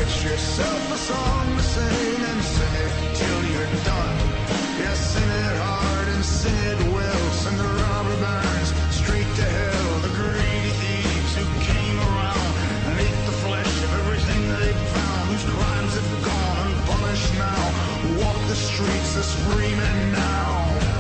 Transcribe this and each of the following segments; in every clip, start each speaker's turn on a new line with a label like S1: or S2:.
S1: Get yourself a song to sing and sing it till you're done. Yeah, sing it hard and sing it well. Send the robber barons straight to hell. The greedy thieves who came around and ate the flesh of everything they found. Whose crimes have gone unpunished now. Who walk the streets a screaming now.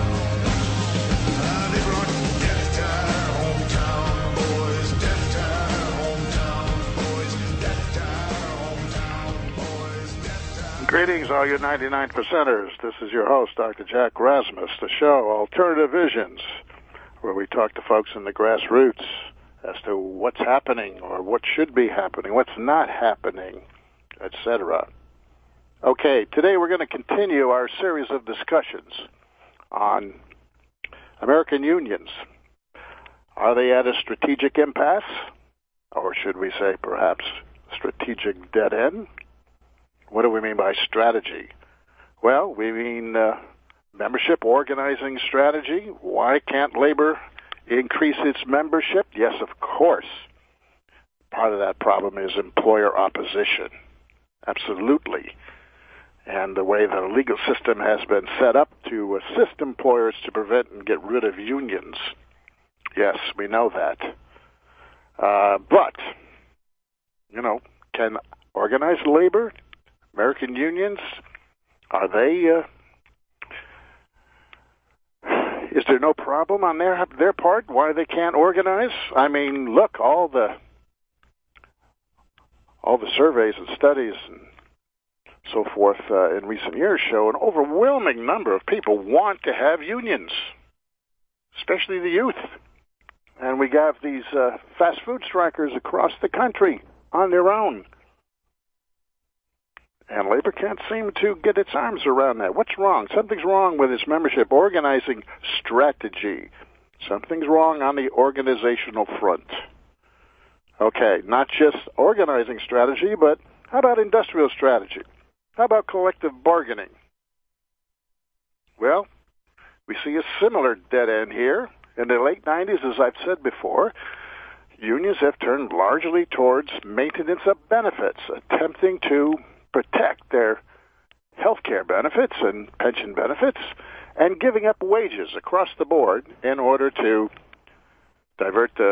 S1: They brought death to our hometown, boys. Death to our hometown, boys. Death to our hometown, boys. Death to our...
S2: Greetings, all you 99 percenters. This is your host, Dr. Jack Rasmus, the show Alternative Visions, where we talk to folks in the grassroots as to what's happening or what should be happening, what's not happening, etc. Okay, today we're going to continue our series of discussions on American unions. Are they at a strategic impasse? Or should we say perhaps strategic dead end? What do we mean by strategy? Well, we mean membership organizing strategy. Why can't labor increase its membership? Yes, of course. Part of that problem is employer opposition. Absolutely. And the way the legal system has been set up to assist employers to prevent and get rid of unions. Yes, we know that. But, can organized labor, American unions, are they, is there no problem on their part why they can't organize? I mean, look, all the surveys and studies and so forth in recent years show an overwhelming number of people want to have unions, especially the youth. And we have these fast food strikers across the country on their own. And labor can't seem to get its arms around that. What's wrong? Something's wrong with its membership organizing strategy. Something's wrong on the organizational front. Okay, not just organizing strategy, but how about industrial strategy? How about collective bargaining? Well, we see a similar dead end here. In the late 90s, as I've said before, unions have turned largely towards maintenance of benefits, attempting to protect their health care benefits and pension benefits, and giving up wages across the board in order to divert the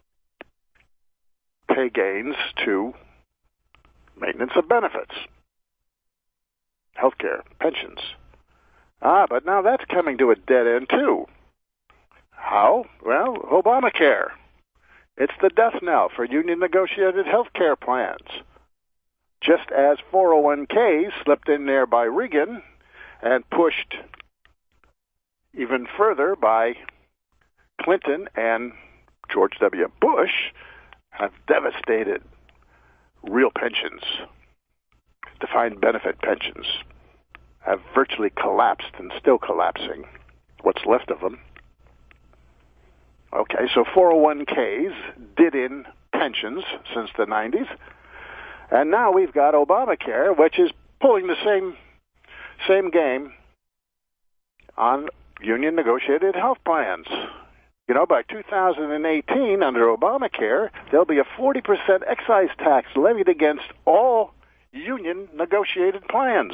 S2: pay gains to maintenance of benefits. Healthcare, pensions. But now that's coming to a dead end, too. How? Well, Obamacare. It's the death knell for union-negotiated healthcare plans. Just as 401ks slipped in there by Reagan and pushed even further by Clinton and George W. Bush, have devastated real pensions. Defined benefit pensions have virtually collapsed and still collapsing, what's left of them. Okay, so 401ks did in pensions since the 90s, and now we've got Obamacare, which is pulling the same game on union-negotiated health plans. By 2018, under Obamacare, there'll be a 40% excise tax levied against all union-negotiated plans.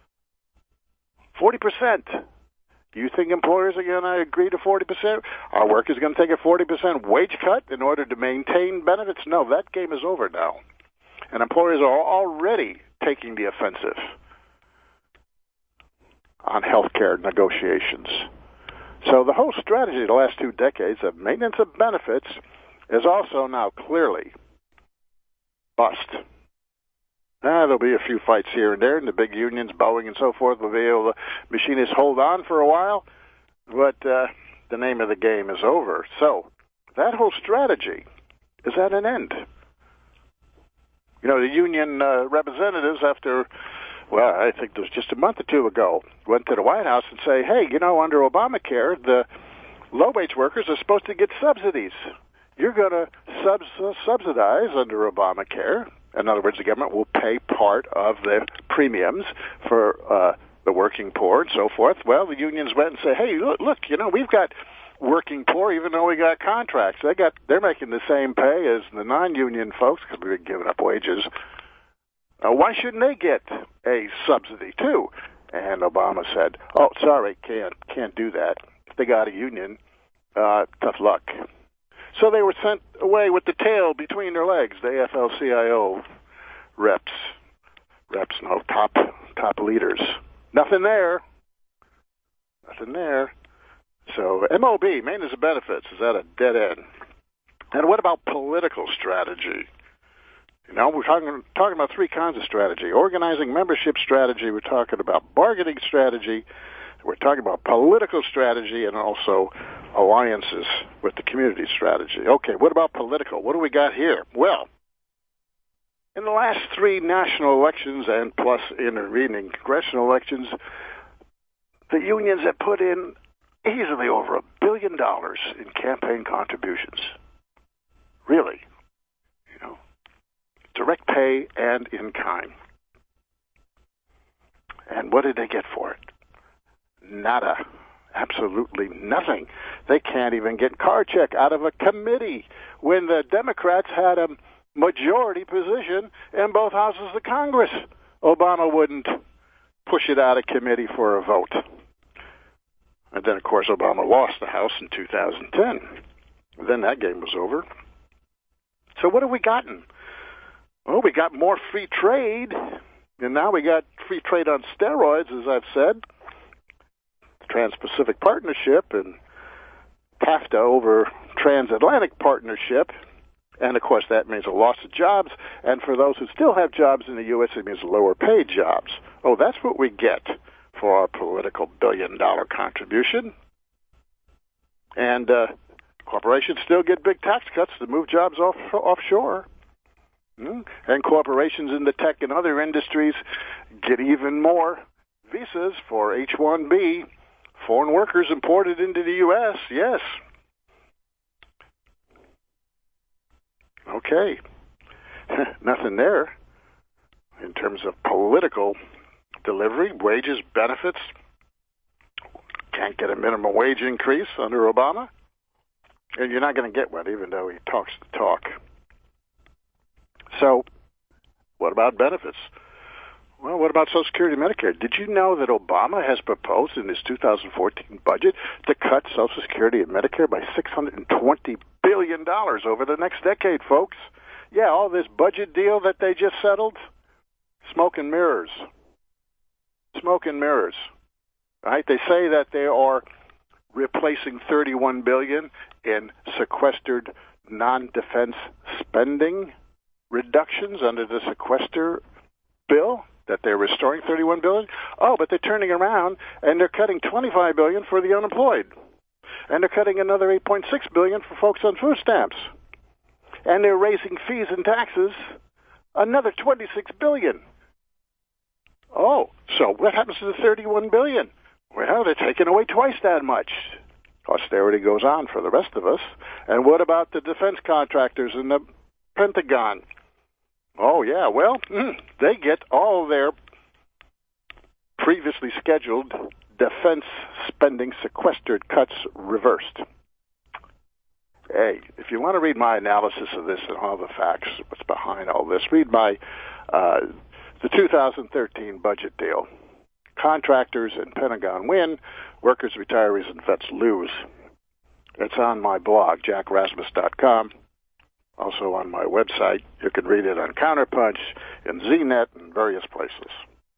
S2: 40%. Do you think employers are going to agree to 40%? Are workers going to take a 40% wage cut in order to maintain benefits? No, that game is over now. And employers are already taking the offensive on health care negotiations. So the whole strategy of the last 2 decades of maintenance of benefits is also now clearly bust. There'll be a few fights here and there, and the big unions, Boeing and so forth, will be able to, machinists hold on for a while, but the name of the game is over. So that whole strategy is at an end. The union representatives, after, I think it was just a month or two ago, went to the White House and say, hey, under Obamacare, the low-wage workers are supposed to get subsidies. You're going to subsidize under Obamacare. In other words, the government will pay part of the premiums for the working poor and so forth. Well, the unions went and said, hey, look, we've got working poor even though we got contracts. They're making the same pay as the non-union folks because we've been giving up wages. Why shouldn't they get a subsidy too? And Obama said, "Oh, sorry, can't do that. They got a union. Tough luck." So they were sent away with the tail between their legs. The AFL-CIO reps, no, top leaders. Nothing there. So MOB, maintenance of benefits, is at a dead end. And what about political strategy? You know, we're talking about three kinds of strategy. Organizing membership strategy, we're talking about bargaining strategy, we're talking about political strategy, and also alliances with the community strategy. Okay, what about political? What do we got here? Well, in the last three national elections and plus intervening congressional elections, the unions have put in easily over $1 billion in campaign contributions. Really. You know, direct pay and in kind. And what did they get for it? Nada. Absolutely nothing. They can't even get car check out of a committee when the Democrats had a majority position in both houses of Congress. Obama wouldn't push it out of committee for a vote. And then, of course, Obama lost the House in 2010. Then that game was over. So what have we gotten? Well, we got more free trade, and now we got free trade on steroids, as I've said. Trans-Pacific Partnership and TAFTA over Transatlantic Partnership. And, of course, that means a loss of jobs. And for those who still have jobs in the U.S., it means lower paid jobs. Oh, that's what we get for our political $1 billion contribution. And corporations still get big tax cuts to move jobs offshore. And corporations in the tech and other industries get even more visas for H-1B, foreign workers imported into the U.S., yes. Okay. Nothing there in terms of political delivery, wages, benefits. Can't get a minimum wage increase under Obama. And you're not going to get one, even though he talks the talk. So, what about benefits? Well, what about Social Security and Medicare? Did you know that Obama has proposed in his 2014 budget to cut Social Security and Medicare by $620 billion over the next decade, folks? Yeah, all this budget deal that they just settled, smoke and mirrors. Smoke and mirrors. Right? They say that they are replacing $31 billion in sequestered non-defense spending reductions under the sequester bill, that they're restoring $31 billion. Oh, but they're turning around and they're cutting $25 billion for the unemployed. And they're cutting another $8.6 billion for folks on food stamps. And they're raising fees and taxes another $26 billion. Oh, so what happens to the $31 billion? Well, they're taking away twice that much. Austerity goes on for the rest of us. And what about the defense contractors in the Pentagon? Oh, yeah, well, they get all their previously scheduled defense spending sequestered cuts reversed. Hey, if you want to read my analysis of this and all the facts, what's behind all this, read my the 2013 budget deal. Contractors and Pentagon win, workers, retirees, and vets lose. It's on my blog, jackrasmus.com. Also on my website. You can read it on Counterpunch, in ZNet, and various places.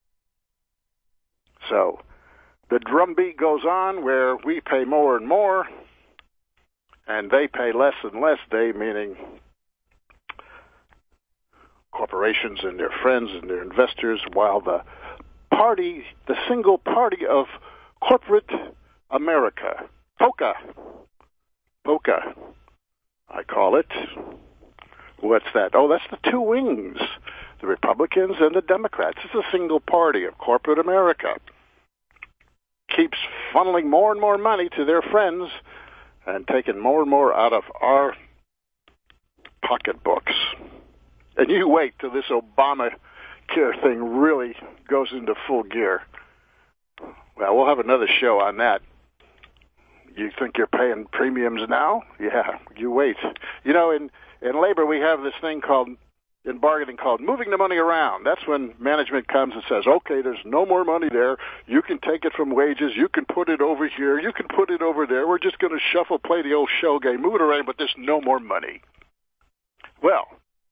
S2: So, the drumbeat goes on where we pay more and more, and they pay less and less, they meaning corporations and their friends and their investors, while the party, the single party of corporate America, POCA, I call it. What's that? Oh, that's the two wings, the Republicans and the Democrats. It's a single party of corporate America. Keeps funneling more and more money to their friends and taking more and more out of our pocketbooks. And you wait till this Obamacare thing really goes into full gear. Well, we'll have another show on that. You think you're paying premiums now? Yeah, you wait. You know, in labor, we have this thing called in bargaining called moving the money around. That's when management comes and says, okay, there's no more money there. You can take it from wages. You can put it over here. You can put it over there. We're just going to shuffle, play the old show game, move it around, but there's no more money. Well,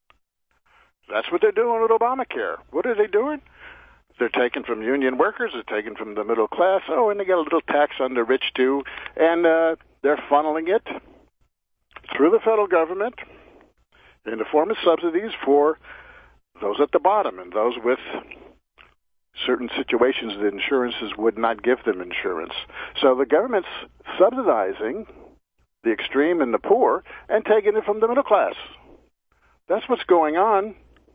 S2: that's what they're doing with Obamacare. What are they doing? They're taking from union workers. They're taking from the middle class. Oh, and they get a little tax on the rich, too. And they're funneling it through the federal government in the form of subsidies for those at the bottom and those with certain situations that insurances would not give them insurance. So the government's subsidizing the extreme and the poor and taking it from the middle class. That's what's going on.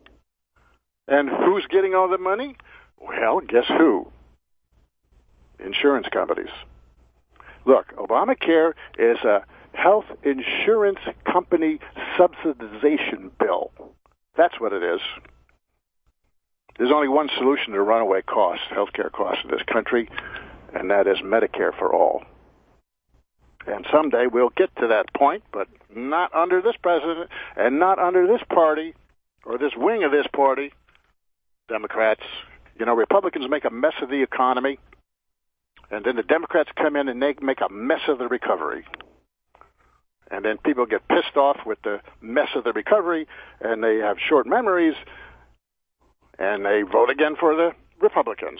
S2: And who's getting all the money? Well, guess who? Insurance companies. Look, Obamacare is a health insurance company subsidization bill. That's what it is. There's only one solution to runaway costs, healthcare costs in this country, and that is Medicare for all. And someday we'll get to that point, but not under this president and not under this party or this wing of this party. Democrats, Republicans make a mess of the economy, and then the Democrats come in and they make a mess of the recovery. And then people get pissed off with the mess of the recovery, and they have short memories, and they vote again for the Republicans.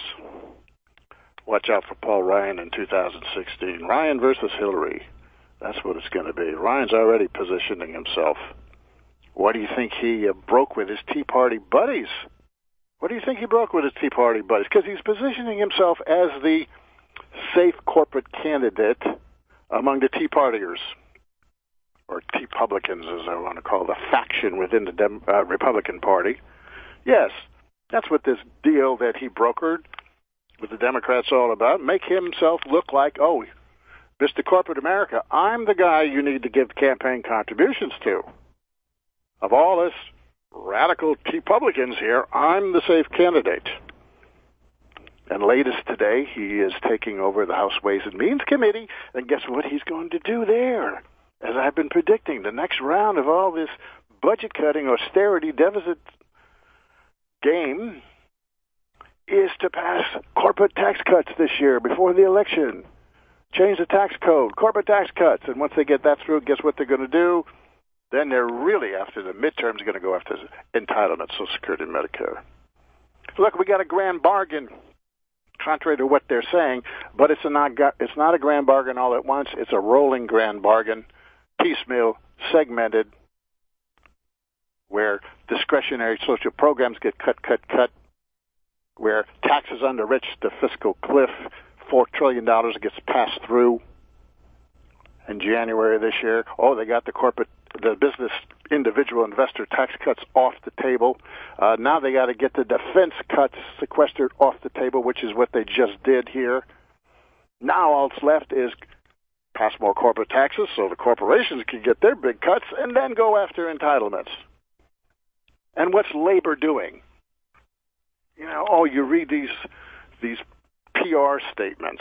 S2: Watch out for Paul Ryan in 2016. Ryan versus Hillary. That's what it's going to be. Ryan's already positioning himself. What do you think he broke with his Tea Party buddies? What do you think he broke with his Tea Party buddies? Because he's positioning himself as the safe corporate candidate among the Tea Partiers, or Tea Publicans, as I want to call the faction within the Republican Party. Yes, that's what this deal that he brokered with the Democrats all about. Make himself look like, oh, Mr. Corporate America, I'm the guy you need to give campaign contributions to. Of all us radical Tea Publicans here, I'm the safe candidate. And latest today, he is taking over the House Ways and Means Committee, and guess what he's going to do there? As I've been predicting, the next round of all this budget-cutting, austerity, deficit game is to pass corporate tax cuts this year before the election. Change the tax code, corporate tax cuts. And once they get that through, guess what they're going to do? Then they're really, after the midterms, going to go after entitlements, Social Security and Medicare. Look, we got a grand bargain, contrary to what they're saying, but it's not a grand bargain all at once. It's a rolling grand bargain, piecemeal, segmented, where discretionary social programs get cut, where taxes on the rich, the fiscal cliff, $4 trillion gets passed through in January of this year. Oh, they got the business individual investor tax cuts off the table. Now they got to get the defense cuts sequestered off the table, which is what they just did here. Now all that's left is pass more corporate taxes so the corporations can get their big cuts and then go after entitlements. And what's labor doing? You read these PR statements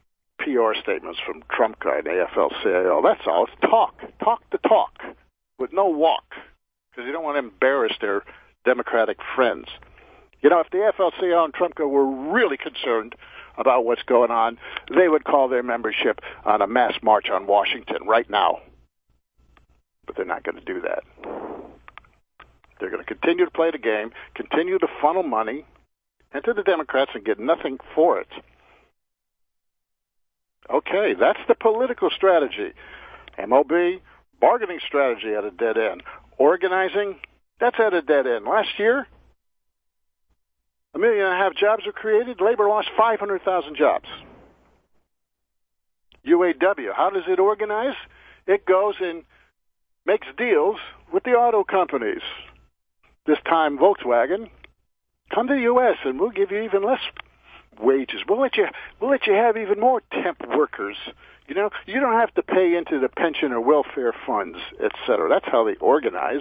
S2: from Trump guy and AFL-CIO. That's all. It's talk the talk, with no walk, because you don't want to embarrass their Democratic friends. If the AFL-CIO and Trump were really concerned about what's going on, they would call their membership on a mass march on Washington right now. But they're not going to do that. They're going to continue to play the game, continue to funnel money into the Democrats and get nothing for it. Okay, that's the political strategy. MOB, bargaining strategy at a dead end. Organizing, that's at a dead end. Last year, 1.5 million jobs were created. Labor lost 500,000 jobs. UAW, how does it organize? It goes and makes deals with the auto companies. This time, Volkswagen, come to the U.S. and we'll give you even less wages. We'll let you have even more temp workers. You don't have to pay into the pension or welfare funds, etc. That's how they organize.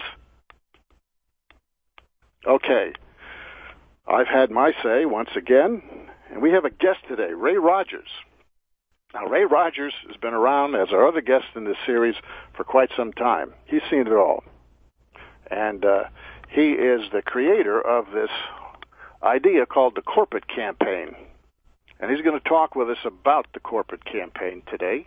S2: Okay, I've had my say once again, and we have a guest today, Ray Rogers. Now, Ray Rogers has been around as our other guest in this series for quite some time. He's seen it all. And He is the creator of this idea called the corporate campaign. And he's going to talk with us about the corporate campaign today.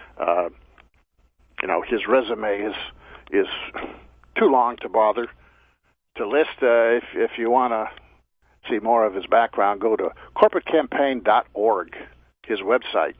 S2: His resume is too long to bother to list. If you want to see more of his background, go to corporatecampaign.org, his website.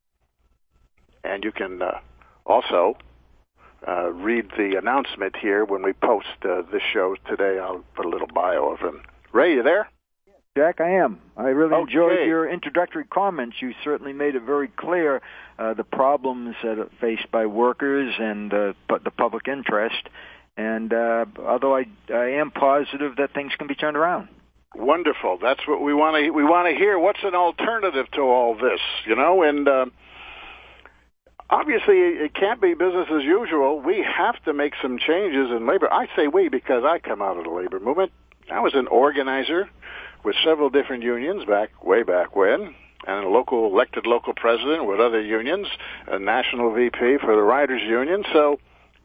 S2: And you can also read the announcement here when we post this show today. I'll put a little bio of him. Ray, you there?
S3: Jack, I am. I really enjoyed your introductory comments. You certainly made it very clear the problems that are faced by workers and the public interest. And although I am positive that things can be turned around.
S2: Wonderful. That's what we want to. We want to hear. What's an alternative to all this? And obviously it can't be business as usual. We have to make some changes in labor. I say we because I come out of the labor movement. I was an organizer with several different unions way back when, and a elected local president with other unions, a national VP for the Writers Union. So,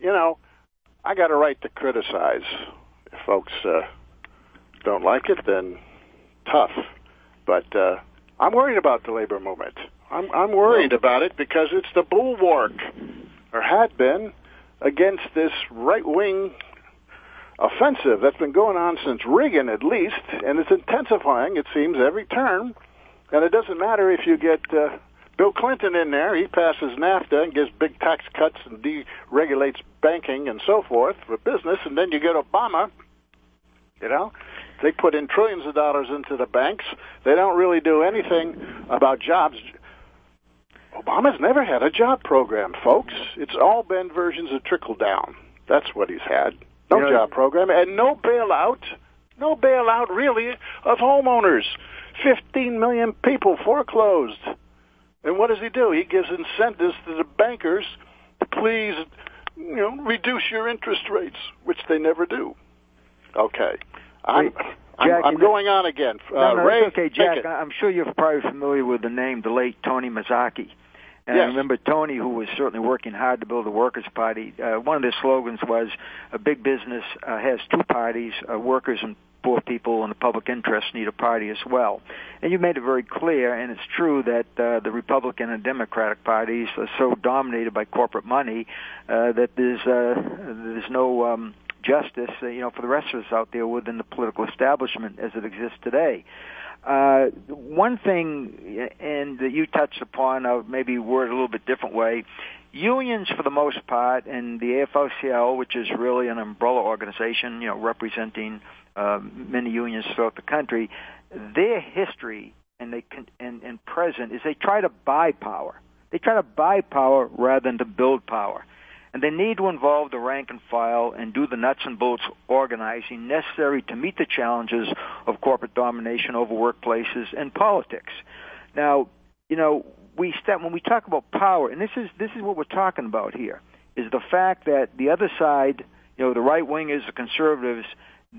S2: I got a right to criticize. If folks don't like it, then tough. But I'm worried about the labor movement. I'm worried about it because it's the bulwark, or had been, against this right-wing offensive that's been going on since Reagan at least, and it's intensifying, it seems, every term. And it doesn't matter if you get Bill Clinton in there. He passes NAFTA and gives big tax cuts and deregulates banking and so forth for business, and then you get Obama. They put in trillions of dollars into the banks. They don't really do anything about jobs. Obama's never had a job program, folks. It's all been versions of trickle down. That's what he's had. No job program, and no bailout really of homeowners. 15 million people foreclosed. And what does he do? He gives incentives to the bankers to please, reduce your interest rates, which they never do. Okay. I'm going on again. Ray,
S3: it's okay, Jack. I'm sure you're probably familiar with the name, the late Tony Mazzocchi. And yes. I remember Tony, who was certainly working hard to build the Workers' Party. One of their slogans was, "A big business has two parties, workers and poor people, and the public interest need a party as well." And you made it very clear, and it's true, that the Republican and Democratic parties are so dominated by corporate money that there's no justice, for the rest of us out there within the political establishment as it exists today. One thing, and that you touched upon, I'll maybe word a little bit different way. Unions, for the most part, and the AFL-CIO, which is really an umbrella organization, representing many unions throughout the country, their history and present is they try to buy power. They try to buy power rather than to build power. And they need to involve the rank and file and do the nuts and bolts organizing necessary to meet the challenges of corporate domination over workplaces and politics. Now, when we talk about power, and this is what we're talking about here, is the fact that the other side, the right wingers, the conservatives,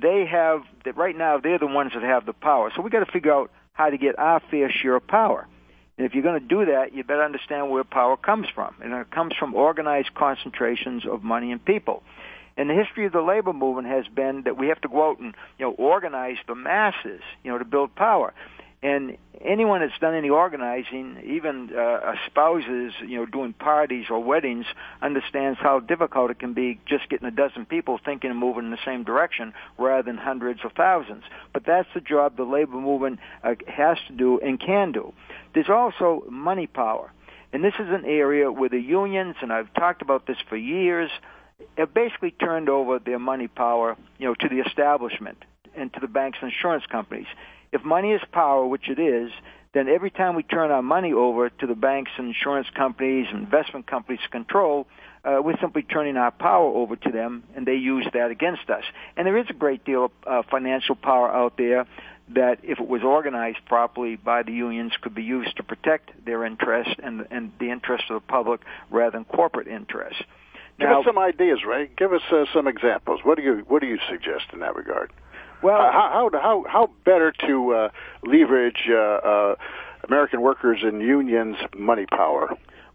S3: right now they're the ones that have the power. So we got to figure out how to get our fair share of power. And if you're going to do that, you better understand where power comes from. And it comes from organized concentrations of money and people. And the history of the labor movement has been that we have to go out and, organize the masses, to build power. And anyone that's done any organizing, even espouses, doing parties or weddings, understands how difficult it can be just getting a dozen people thinking and moving in the same direction rather than hundreds of thousands. But that's the job the labor movement has to do and can do. There's also money power. And this is an area where the unions, and I've talked about this for years, have basically turned over their money power, to the establishment and to the banks and insurance companies. If money is power, which it is, then every time we turn our money over to the banks and insurance companies and investment companies to control, we're simply turning our power over to them, and they use that against us. And there is a great deal of financial power out there that, if it was organized properly by the unions, could be used to protect their interest and the interest of the public rather than corporate interests.
S2: Give us some ideas, Ray. Give us some examples. What do you suggest in that regard?
S3: Well,
S2: how better to leverage American workers and unions' money power?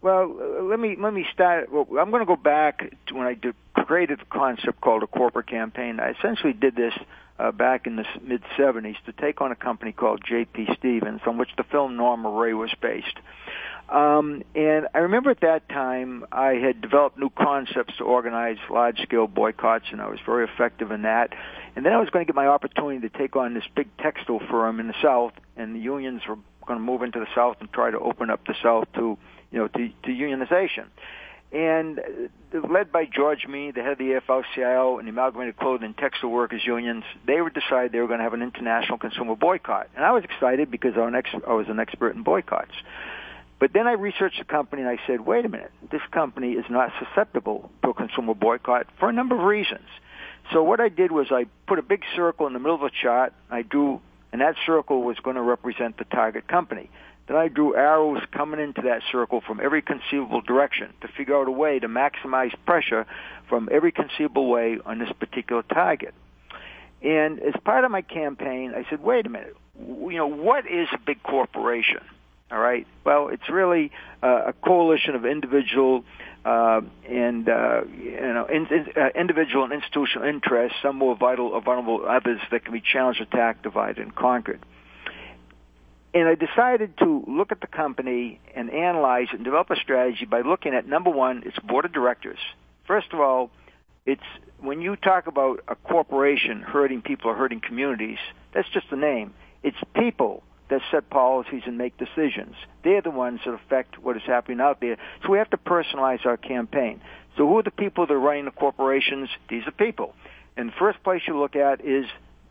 S3: Well, let me start. Well, I'm going to go back to when I created the concept called a corporate campaign. I essentially did this back in the mid-'70s to take on a company called J.P. Stevens, on which the film Norma Ray was based. And I remember at that time I had developed new concepts to organize large-scale boycotts, and I was very effective in that. And then I was going to get my opportunity to take on this big textile firm in the South, and the unions were going to move into the South and try to open up the South to unionization. And led by George Meade, the head of the AFL-CIO and the Amalgamated Clothing and Textile Workers Unions, they would decide they were going to have an international consumer boycott. And I was excited because I was an expert in boycotts. But then I researched the company and I said, wait a minute, this company is not susceptible to a consumer boycott for a number of reasons. So what I did was I put a big circle in the middle of the chart, and that circle was going to represent the target company. Then I drew arrows coming into that circle from every conceivable direction to figure out a way to maximize pressure from every conceivable way on this particular target. And as part of my campaign, I said, wait a minute, what is a big corporation? All right. Well, it's really a coalition of individual individual and institutional interests, some more vital or vulnerable, others that can be challenged, attacked, divided, and conquered. And I decided to look at the company and analyze it and develop a strategy by looking at, number one, its board of directors. First of all, it's when you talk about a corporation hurting people or hurting communities, that's just a name. It's people that set policies and make decisions. They're the ones that affect what is happening out there. So we have to personalize our campaign. So who are the people that are running the corporations? These are people. And the first place you look at is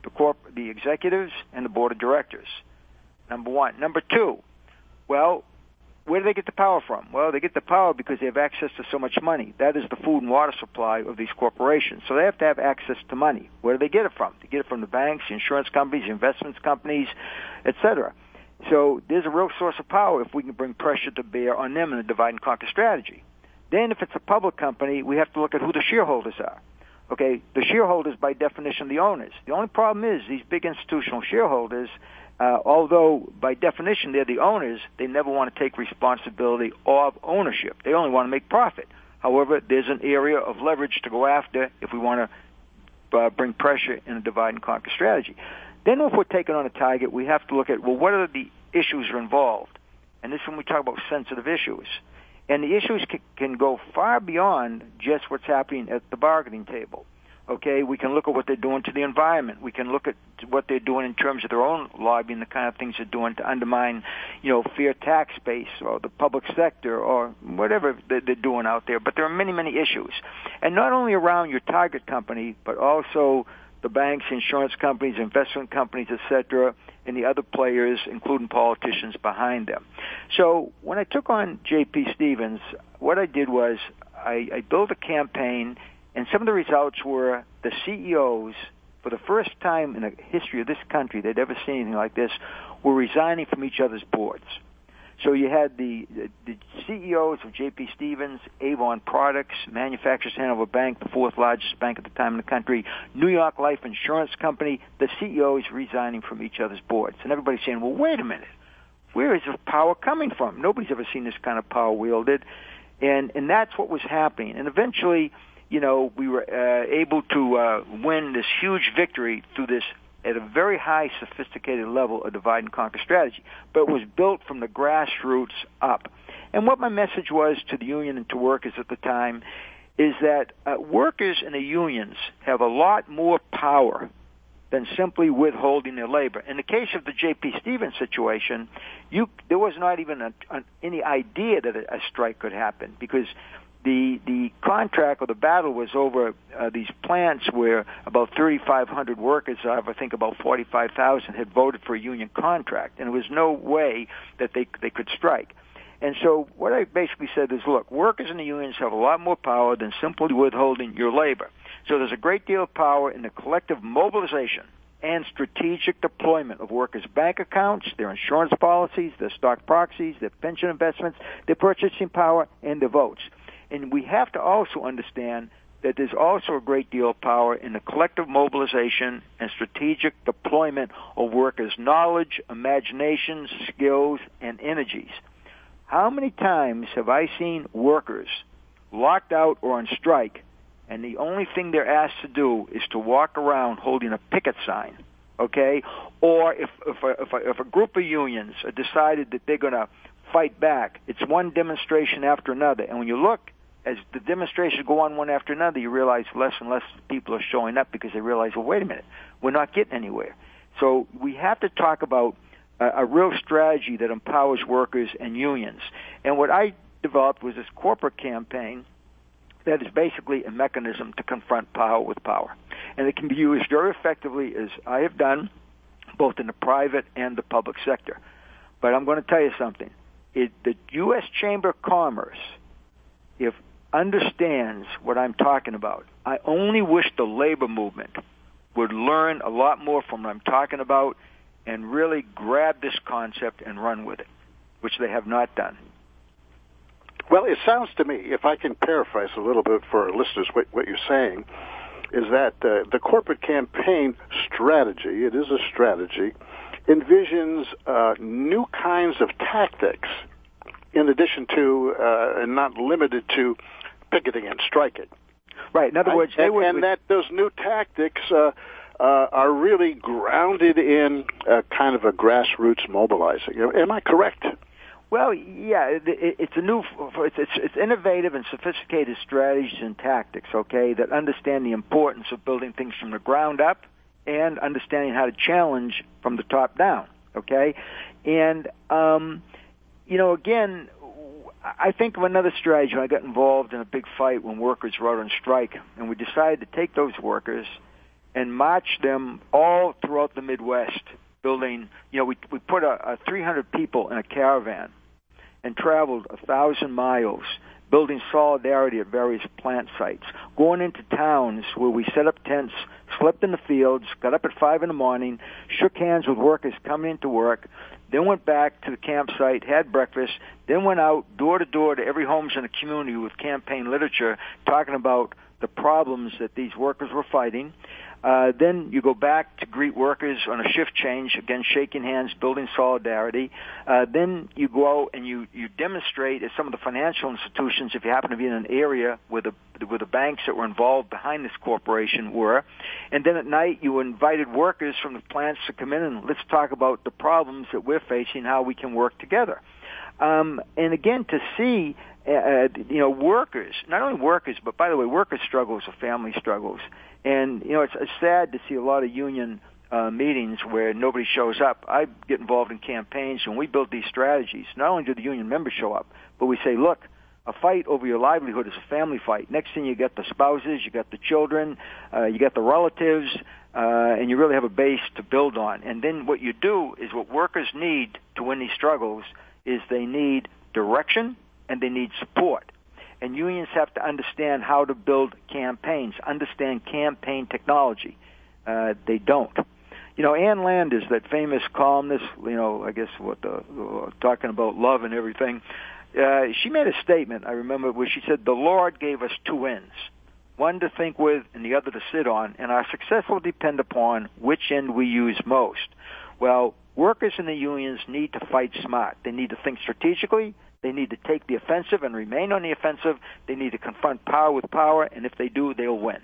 S3: the executives and the board of directors. Number one. Number two, well, where do they get the power from? Well, they get the power because they have access to so much money. That is the food and water supply of these corporations. So they have to have access to money. Where do they get it from? They get it from the banks, the insurance companies, the investments companies, etc. So there's a real source of power if we can bring pressure to bear on them in a divide and conquer strategy. Then if it's a public company, we have to look at who the shareholders are. Okay, the shareholders, by definition, the owners. The only problem is these big institutional shareholders, although by definition they're the owners, they never want to take responsibility of ownership. They only want to make profit. However, there's an area of leverage to go after if we want to bring pressure in a divide and conquer strategy. Then if we're taking on a target, we have to look at, well, what are the issues that are involved? And this is when we talk about sensitive issues. And the issues can go far beyond just what's happening at the bargaining table. Okay, we can look at what they're doing to the environment. We can look at what they're doing in terms of their own lobbying, the kind of things they're doing to undermine, fair tax base or the public sector or whatever they're doing out there. But there are many, many issues. And not only around your target company, but also the banks, insurance companies, investment companies, et cetera, and the other players, including politicians behind them. So when I took on J.P. Stevens, what I did was I built a campaign, and some of the results were the CEOs, for the first time in the history of this country they'd ever seen anything like this, were resigning from each other's boards. So you had the CEOs of J.P. Stevens, Avon Products, Manufacturers Hanover Bank, the fourth largest bank at the time in the country, New York Life Insurance Company, the CEOs resigning from each other's boards. And everybody's saying, well, wait a minute. Where is the power coming from? Nobody's ever seen this kind of power wielded. And that's what was happening. And eventually, we were able to win this huge victory through this at a very high, sophisticated level of divide and conquer strategy. But it was built from the grassroots up. And what my message was to the union and to workers at the time is that workers in the unions have a lot more power than simply withholding their labor. In the case of the J.P. Stevens situation, there was not even any idea that a strike could happen because the contract or the battle was over these plants where about 3,500 workers, I think about 45,000, had voted for a union contract, and there was no way that they could strike. And so what I basically said is, look, workers in the unions have a lot more power than simply withholding your labor. So there's a great deal of power in the collective mobilization and strategic deployment of workers' bank accounts, their insurance policies, their stock proxies, their pension investments, their purchasing power, and their votes. And we have to also understand that there's also a great deal of power in the collective mobilization and strategic deployment of workers' knowledge, imaginations, skills, and energies. How many times have I seen workers locked out or on strike, and the only thing they're asked to do is to walk around holding a picket sign, okay? Or if a group of unions have decided that they're going to fight back, it's one demonstration after another. And when you look, as the demonstrations go on one after another, you realize less and less people are showing up because they realize, well, wait a minute, we're not getting anywhere. So we have to talk about a real strategy that empowers workers and unions. And what I developed was this corporate campaign that is basically a mechanism to confront power with power. And it can be used very effectively, as I have done, both in the private and the public sector. But I'm going to tell you something. The U.S. Chamber of Commerce, if understands what I'm talking about, I only wish the labor movement would learn a lot more from what I'm talking about and really grab this concept and run with it, which they have not done.
S2: Well, it sounds to me, if I can paraphrase a little bit for our listeners, what you're saying is that the corporate campaign strategy, it is a strategy, envisions new kinds of tactics in addition to and not limited to picketing and striking.
S3: Right. In other words,
S2: that those new tactics are really grounded in kind of a grassroots mobilizing. Am I correct?
S3: Well, yeah, it's innovative and sophisticated strategies and tactics, okay, that understand the importance of building things from the ground up and understanding how to challenge from the top down, okay? And, again, I think of another strategy when I got involved in a big fight when workers were out on strike, and we decided to take those workers and march them all throughout the Midwest, building, we put 300 people in a caravan and traveled 1,000 miles, building solidarity at various plant sites, going into towns where we set up tents, slept in the fields, got up at 5 a.m, shook hands with workers coming into work, then went back to the campsite, had breakfast, then went out door to door to every homes in the community with campaign literature talking about the problems that these workers were fighting. Then you go back to greet workers on a shift change, again shaking hands, building solidarity. Then you go out and you demonstrate at some of the financial institutions, if you happen to be in an area where the banks that were involved behind this corporation were. And then at night you invited workers from the plants to come in and let's talk about the problems that we're facing, how we can work together. And again, to see workers, not only workers, but by the way, workers' struggles are family struggles. And, it's sad to see a lot of union meetings where nobody shows up. I get involved in campaigns, and we build these strategies. Not only do the union members show up, but we say, look, a fight over your livelihood is a family fight. Next thing you got the spouses, you got the children, you got the relatives, and you really have a base to build on. And then what you do is what workers need to win these struggles is they need direction and they need support. And unions have to understand how to build campaigns, understand campaign technology. They don't. Ann Landers, that famous columnist, talking about love and everything, she made a statement, I remember, where she said, the Lord gave us two ends, one to think with and the other to sit on, and our success will depend upon which end we use most. Well, workers in the unions need to fight smart. They need to think strategically. They need to take the offensive and remain on the offensive. They need to confront power with power, and if they do, they'll win.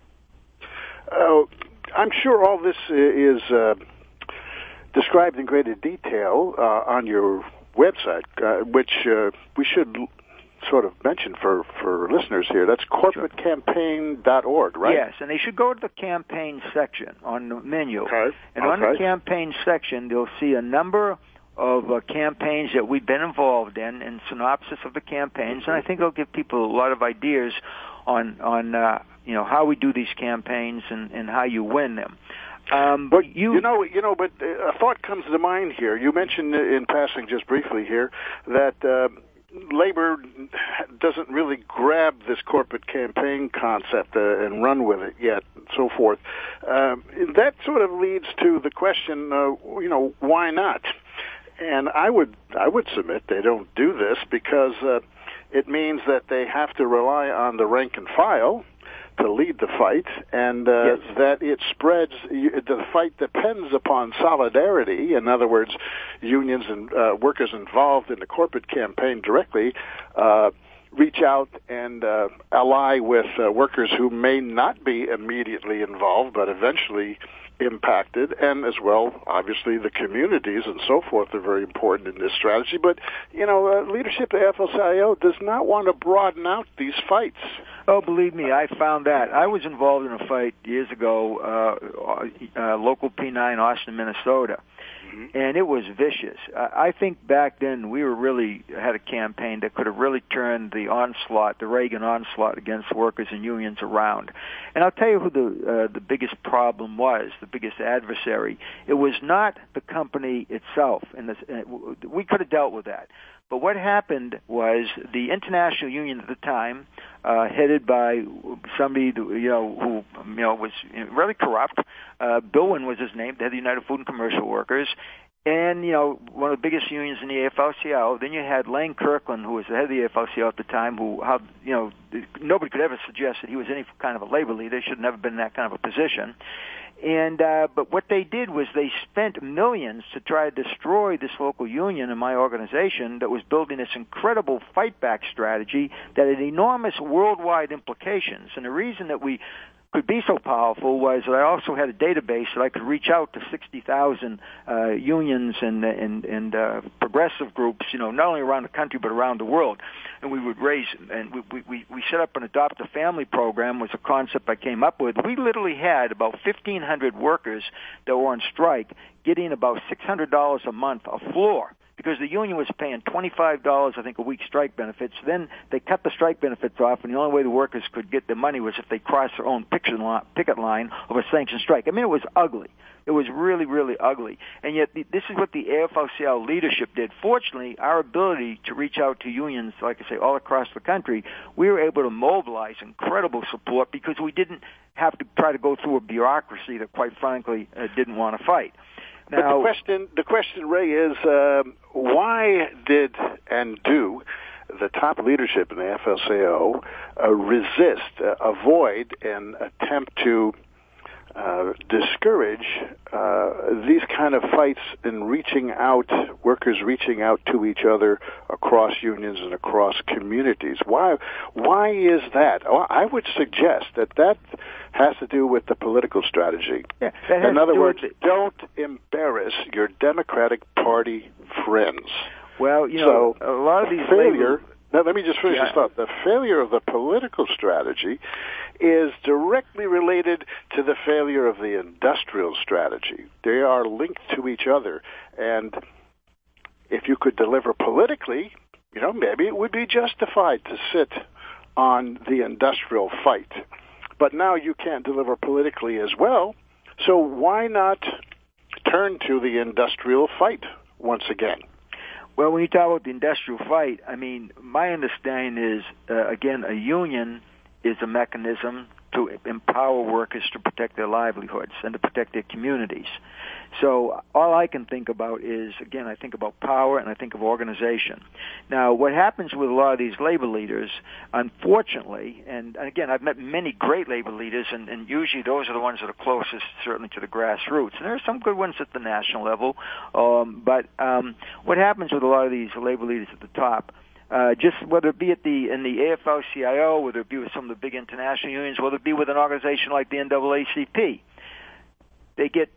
S2: I'm sure all this is described in greater detail on your website, which we should sort of mention for listeners here. That's corporatecampaign.org, right?
S3: Yes, and they should go to the campaign section on the menu.
S2: Okay.
S3: And on the campaign section, they'll see a number of campaigns that we've been involved in and synopsis of the campaigns, and I think it'll give people a lot of ideas on how we do these campaigns and how you win them.
S2: But but a thought comes to mind here. You mentioned in passing just briefly here that labor doesn't really grab this corporate campaign concept and run with it yet, and so forth. That sort of leads to the question, why not? And I would submit they don't do this because it means that they have to rely on the rank and file to lead the fight, and that it spreads. The fight depends upon solidarity. In other words, unions and workers involved in the corporate campaign directly reach out and ally with workers who may not be immediately involved, but eventually impacted, and as well, obviously, the communities and so forth are very important in this strategy. But, leadership at AFL-CIO does not want to broaden out these fights.
S3: Oh, believe me, I found that. I was involved in a fight years ago, local P9, Austin, Minnesota. And it was vicious. I think back then we had a campaign that could have really turned the Reagan onslaught against workers and unions around. And I'll tell you who the biggest problem was, the biggest adversary. It was not the company itself, and we could have dealt with that. But what happened was the International Union at the time, headed by somebody who was really corrupt. Billwin was his name. They had the United Food and Commercial Workers, and one of the biggest unions in the AFL-CIO. Then you had Lane Kirkland, who was the head of the AFL-CIO at the time. Nobody could ever suggest that he was any kind of a labor leader. He should have never been in that kind of a position. And but what they did was they spent millions to try to destroy this local union in my organization that was building this incredible fight-back strategy that had enormous worldwide implications. And the reason that we could be so powerful was that I also had a database that I could reach out to 60,000 unions and progressive groups, not only around the country but around the world. And we would raise, and we set up an Adopt a Family program, was a concept I came up with. We literally had about 1,500 workers that were on strike getting about $600 a month a floor, because the union was paying $25, I think, a week strike benefits. Then they cut the strike benefits off, and the only way the workers could get the money was if they crossed their own picket line of a sanctioned strike. I mean, it was ugly. It was really, really ugly. And yet this is what the AFL-CIO leadership did. Fortunately, our ability to reach out to unions, like I say, all across the country, we were able to mobilize incredible support because we didn't have to try to go through a bureaucracy that, quite frankly, didn't want to fight.
S2: Now, but the question, Ray, is why did and do the top leadership in the AFL-CIO resist, avoid, and attempt to discourage these kind of fights in workers reaching out to each other across unions and across communities? Why is that? Well, I would suggest that has to do with the political strategy.
S3: Yeah,
S2: in other words, don't embarrass your Democratic Party friends.
S3: Well, a lot of these
S2: failure. Now, let me just finish this thought. The failure of the political strategy is directly related to the failure of the industrial strategy. They are linked to each other, and if you could deliver politically, maybe it would be justified to sit on the industrial fight. But now you can't deliver politically as well, so why not turn to the industrial fight once again?
S3: Well, when you talk about the industrial fight, I mean, my understanding is, again, a union is a mechanism to empower workers to protect their livelihoods and to protect their communities. So all I can think about is, again, I think about power and I think of organization. Now, what happens with a lot of these labor leaders, unfortunately, and again, I've met many great labor leaders, and usually those are the ones that are closest, certainly, to the grassroots. And there are some good ones at the national level, but what happens with a lot of these labor leaders at the top, just whether it be in the AFL-CIO, whether it be with some of the big international unions, whether it be with an organization like the NAACP, they get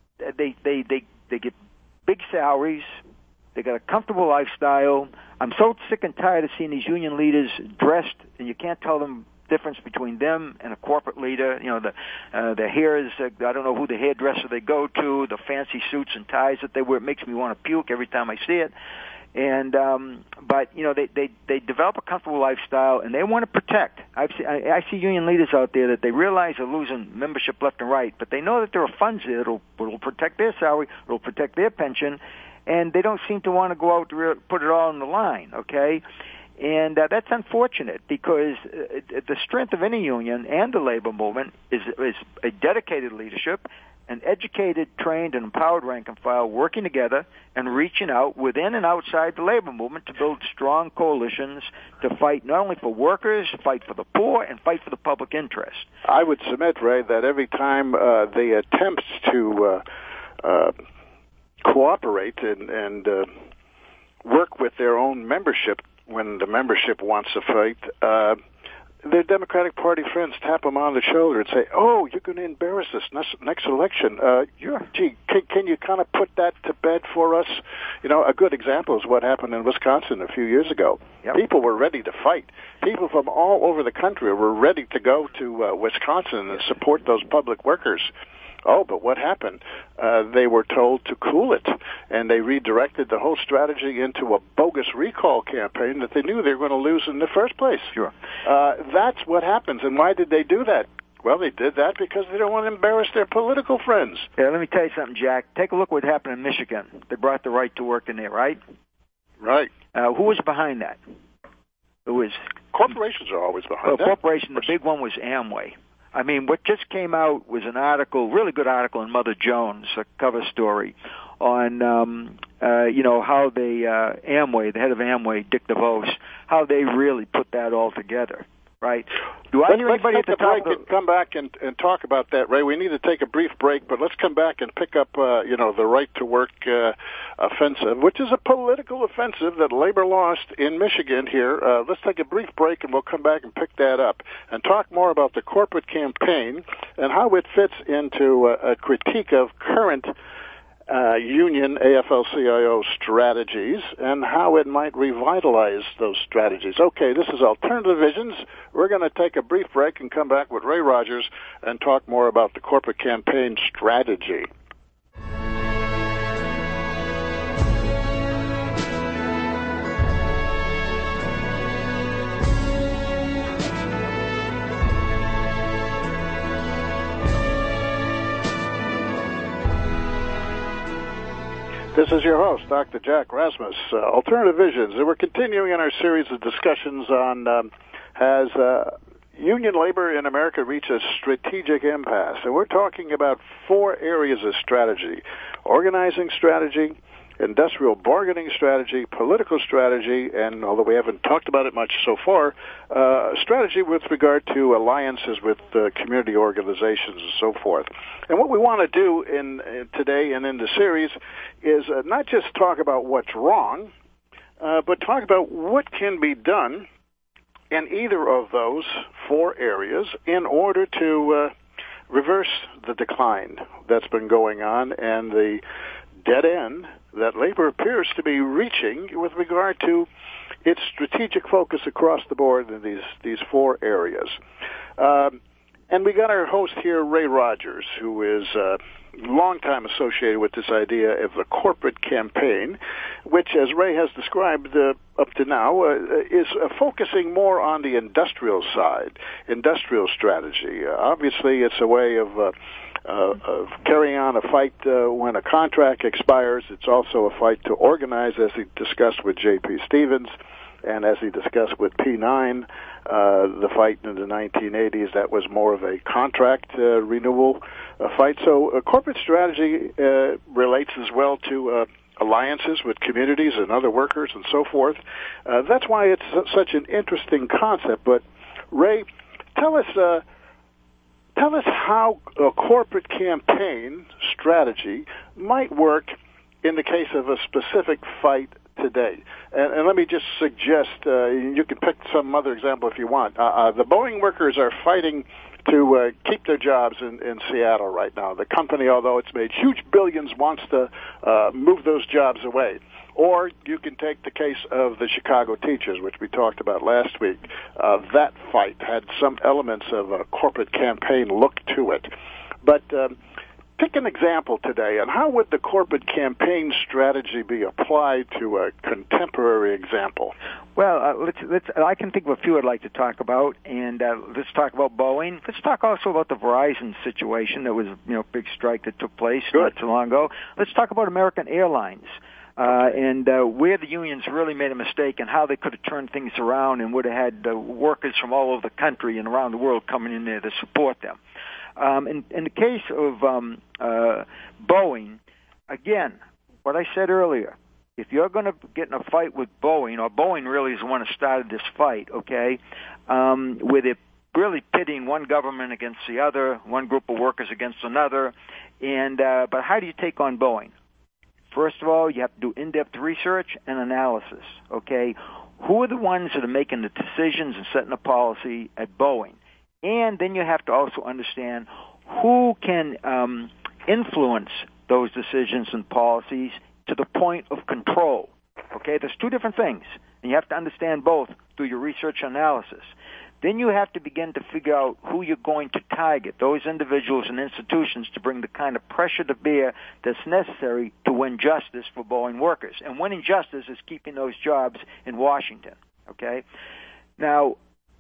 S3: big salaries, they got a comfortable lifestyle. I'm so sick and tired of seeing these union leaders dressed, and you can't tell them difference between them and a corporate leader. The hair is, I don't know who the hairdresser they go to, the fancy suits and ties that they wear. It makes me want to puke every time I see it. And but they develop a comfortable lifestyle, and they want to protect. I see union leaders out there that they realize they're losing membership left and right, but they know that there are funds there that'll protect their salary, it'll protect their pension, and they don't seem to want to go out to put it all on the line. Okay, And that's unfortunate because the strength of any union and the labor movement is a dedicated leadership, an educated, trained, and empowered rank and file working together and reaching out within and outside the labor movement to build strong coalitions to fight not only for workers, fight for the poor, and fight for the public interest.
S2: I would submit, Ray, that every time they attempt to cooperate and work with their own membership when the membership wants to fight, their Democratic Party friends tap them on the shoulder and say, "Oh, you're going to embarrass us next election. Gee, can you kind of put that to bed for us?" You know, a good example is what happened in Wisconsin a few years ago.
S3: Yep.
S2: People were ready to fight. People from all over the country were ready to go to Wisconsin and support those public workers. Oh, but what happened? They were told to cool it, and they redirected the whole strategy into a bogus recall campaign that they knew they were going to lose in the first place.
S3: Sure.
S2: That's what happens. And why did they do that? Well, they did that because they don't want to embarrass their political friends.
S3: Yeah, let me tell you something, Jack. Take a look what happened in Michigan. They brought the right to work in there, right?
S2: Right.
S3: Who was behind that? It was
S2: corporations are always behind that.
S3: Corporation. The big one was Amway. I mean, what just came out was an article, really good article in Mother Jones, a cover story on, how they, Amway, the head of Amway, Dick DeVos, how they really put that all together, right? Do I hear anybody at the top?
S2: Let's come back and talk about that, Ray. We need to take a brief break, but let's come back and pick up, the right to work offensive, which is a political offensive that labor lost in Michigan here. Let's take a brief break, and we'll come back and pick that up and talk more about the corporate campaign and how it fits into a critique of current union AFL-CIO strategies and how it might revitalize those strategies. Okay, this is Alternative Visions. We're going to take a brief break and come back with Ray Rogers and talk more about the corporate campaign strategy. This is your host, Dr. Jack Rasmus, Alternative Visions. And we're continuing in our series of discussions on has union labor in America reached a strategic impasse. And we're talking about 4 areas of strategy: organizing strategy, industrial bargaining strategy, political strategy, and although we haven't talked about it much so far, strategy with regard to alliances with community organizations and so forth. And what we want to do in today and in the series is not just talk about what's wrong, but talk about what can be done in either of those 4 areas in order to reverse the decline that's been going on and the dead end that labor appears to be reaching with regard to its strategic focus across the board in these 4 areas. And we got our host here, Ray Rogers, who is a long-time associated with this idea of the corporate campaign, which, as Ray has described up to now, is focusing more on the industrial side, industrial strategy. Obviously, it's a way of carrying on a fight when a contract expires. It's also a fight to organize, as he discussed with J.P. Stevens, and as he discussed with P9, the fight in the 1980s, that was more of a contract renewal fight. So corporate strategy relates as well to alliances with communities and other workers and so forth. That's why it's such an interesting concept. But, Ray, tell us how a corporate campaign strategy might work in the case of a specific fight today. And let me just suggest, you can pick some other example if you want. The Boeing workers are fighting to keep their jobs in Seattle right now. The company, although it's made huge billions, wants to move those jobs away. Or you can take the case of the Chicago teachers, which we talked about last week. That fight had some elements of a corporate campaign look to it. But pick an example today, and how would the corporate campaign strategy be applied to a contemporary example?
S3: Well, I can think of a few I'd like to talk about, and let's talk about Boeing. Let's talk also about the Verizon situation. That was, big strike that took place not too long ago. Let's talk about American Airlines. and where the unions really made a mistake and how they could have turned things around and would have had workers from all over the country and around the world coming in there to support them. In the case of Boeing, again, what I said earlier, if you're going to get in a fight with Boeing, or Boeing really is the one who started this fight, okay, with it really pitting one government against the other, one group of workers against another, and but how do you take on Boeing? First of all, you have to do in-depth research and analysis, okay? Who are the ones that are making the decisions and setting the policy at Boeing? And then you have to also understand who can influence those decisions and policies to the point of control, okay? There's two different things, and you have to understand both through your research analysis. Then you have to begin to figure out who you're going to target, those individuals and institutions, to bring the kind of pressure to bear that's necessary to win justice for Boeing workers. And winning justice is keeping those jobs in Washington, okay? Now,